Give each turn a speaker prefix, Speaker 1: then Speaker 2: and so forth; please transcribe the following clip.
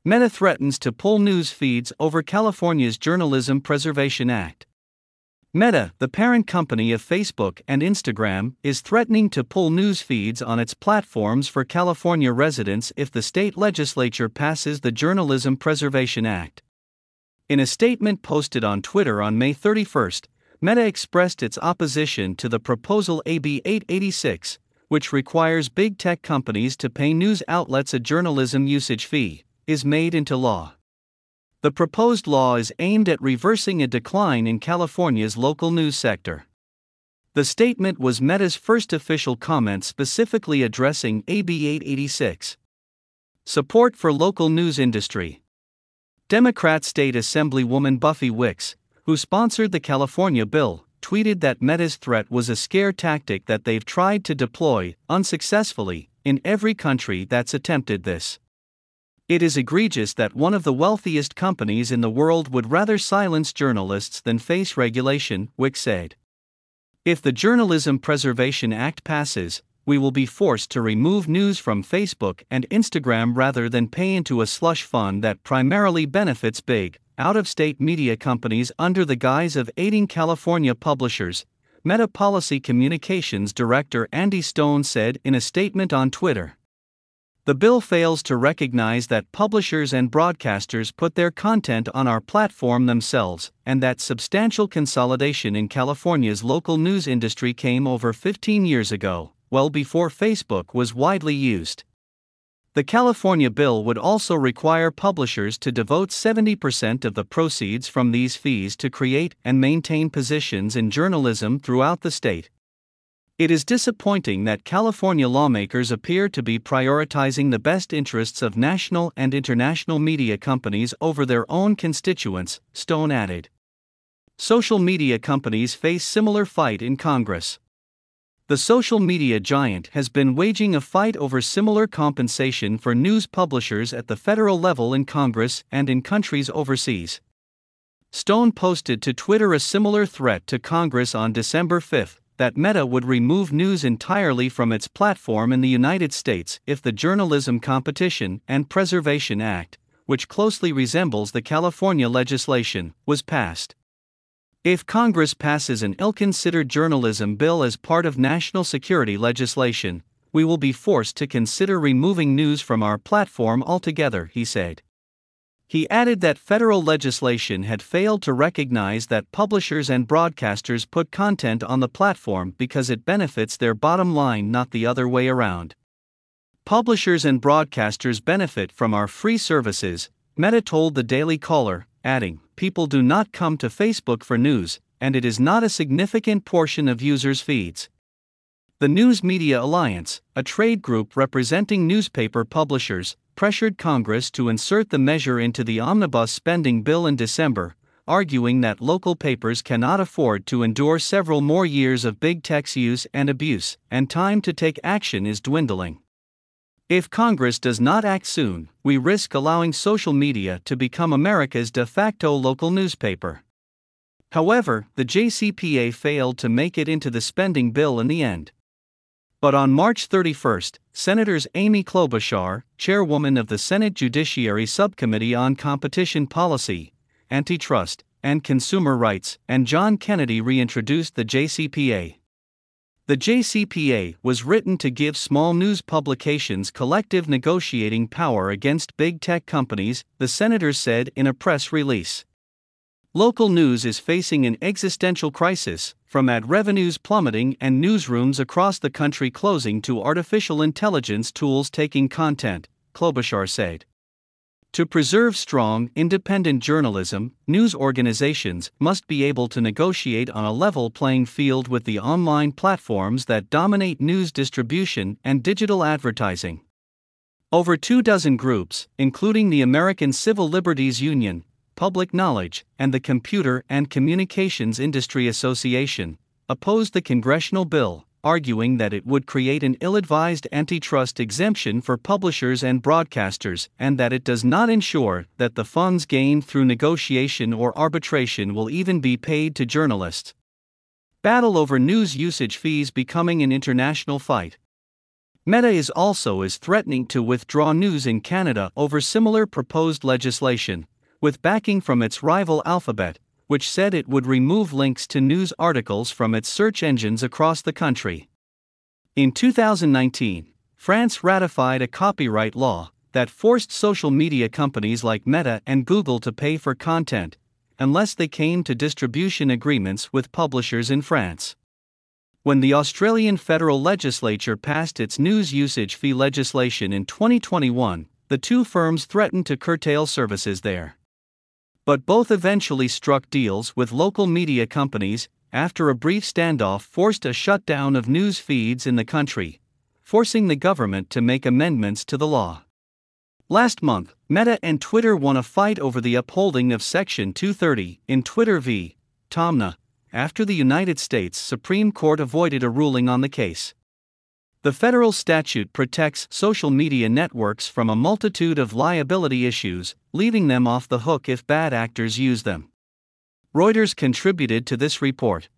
Speaker 1: Meta threatens to pull news feeds over California's Journalism Preservation Act. Meta, the parent company of Facebook and Instagram, is threatening to pull news feeds on its platforms for California residents if the state legislature passes the Journalism Preservation Act. In a statement posted on Twitter on May 31, Meta expressed its opposition to the proposal AB 886, which requires big tech companies to pay news outlets a journalism usage fee, is made into law. The proposed law is aimed at reversing a decline in California's local news sector. The statement was Meta's first official comment specifically addressing AB 886. Support for local news industry. Democrat State Assemblywoman Buffy Wicks, who sponsored the California bill, tweeted that Meta's threat was a scare tactic that they've tried to deploy, unsuccessfully, in every country that's attempted this. It is egregious that one of the wealthiest companies in the world would rather silence journalists than face regulation, Wicks said. If the Journalism Preservation Act passes, we will be forced to remove news from Facebook and Instagram rather than pay into a slush fund that primarily benefits big, out-of-state media companies under the guise of aiding California publishers, Meta Policy Communications Director Andy Stone said in a statement on Twitter. The bill fails to recognize that publishers and broadcasters put their content on our platform themselves, and that substantial consolidation in California's local news industry came over 15 years ago, well before Facebook was widely used. The California bill would also require publishers to devote 70% of the proceeds from these fees to create and maintain positions in journalism throughout the state. It is disappointing that California lawmakers appear to be prioritizing the best interests of national and international media companies over their own constituents, Stone added. Social media companies face similar fight in Congress. The social media giant has been waging a fight over similar compensation for news publishers at the federal level in Congress and in countries overseas. Stone posted to Twitter a similar threat to Congress on December 5, that Meta would remove news entirely from its platform in the United States if the Journalism Competition and Preservation Act, which closely resembles the California legislation, was passed. If Congress passes an ill-considered journalism bill as part of national security legislation, we will be forced to consider removing news from our platform altogether, he said. He added that federal legislation had failed to recognize that publishers and broadcasters put content on the platform because it benefits their bottom line, not the other way around. Publishers and broadcasters benefit from our free services, Meta told the Daily Caller, adding, people do not come to Facebook for news, and it is not a significant portion of users' feeds. The News Media Alliance, a trade group representing newspaper publishers, pressured Congress to insert the measure into the omnibus spending bill in December, arguing that local papers cannot afford to endure several more years of big tech's use and abuse, and time to take action is dwindling. If Congress does not act soon, we risk allowing social media to become America's de facto local newspaper. However, the JCPA failed to make it into the spending bill in the end. But on March 31, Senators Amy Klobuchar, chairwoman of the Senate Judiciary Subcommittee on Competition Policy, Antitrust, and Consumer Rights, and John Kennedy reintroduced the JCPA. The JCPA was written to give small news publications collective negotiating power against big tech companies, the senators said in a press release. Local news is facing an existential crisis, from ad revenues plummeting and newsrooms across the country closing to artificial intelligence tools taking content, Klobuchar said. To preserve strong, independent journalism, news organizations must be able to negotiate on a level playing field with the online platforms that dominate news distribution and digital advertising. Over 24 groups, including the American Civil Liberties Union, Public Knowledge, and the Computer and Communications Industry Association, opposed the congressional bill, arguing that it would create an ill-advised antitrust exemption for publishers and broadcasters and that it does not ensure that the funds gained through negotiation or arbitration will even be paid to journalists. Battle over news usage fees becoming an international fight. Meta is also threatening to withdraw news in Canada over similar proposed legislation, with backing from its rival Alphabet, which said it would remove links to news articles from its search engines across the country. In 2019, France ratified a copyright law that forced social media companies like Meta and Google to pay for content, unless they came to distribution agreements with publishers in France. When the Australian federal legislature passed its news usage fee legislation in 2021, the two firms threatened to curtail services there. But both eventually struck deals with local media companies after a brief standoff forced a shutdown of news feeds in the country, forcing the government to make amendments to the law. Last month, Meta and Twitter won a fight over the upholding of Section 230 in Twitter v. Taamneh, after the United States Supreme Court avoided a ruling on the case. The federal statute protects social media networks from a multitude of liability issues, leaving them off the hook if bad actors use them. Reuters contributed to this report.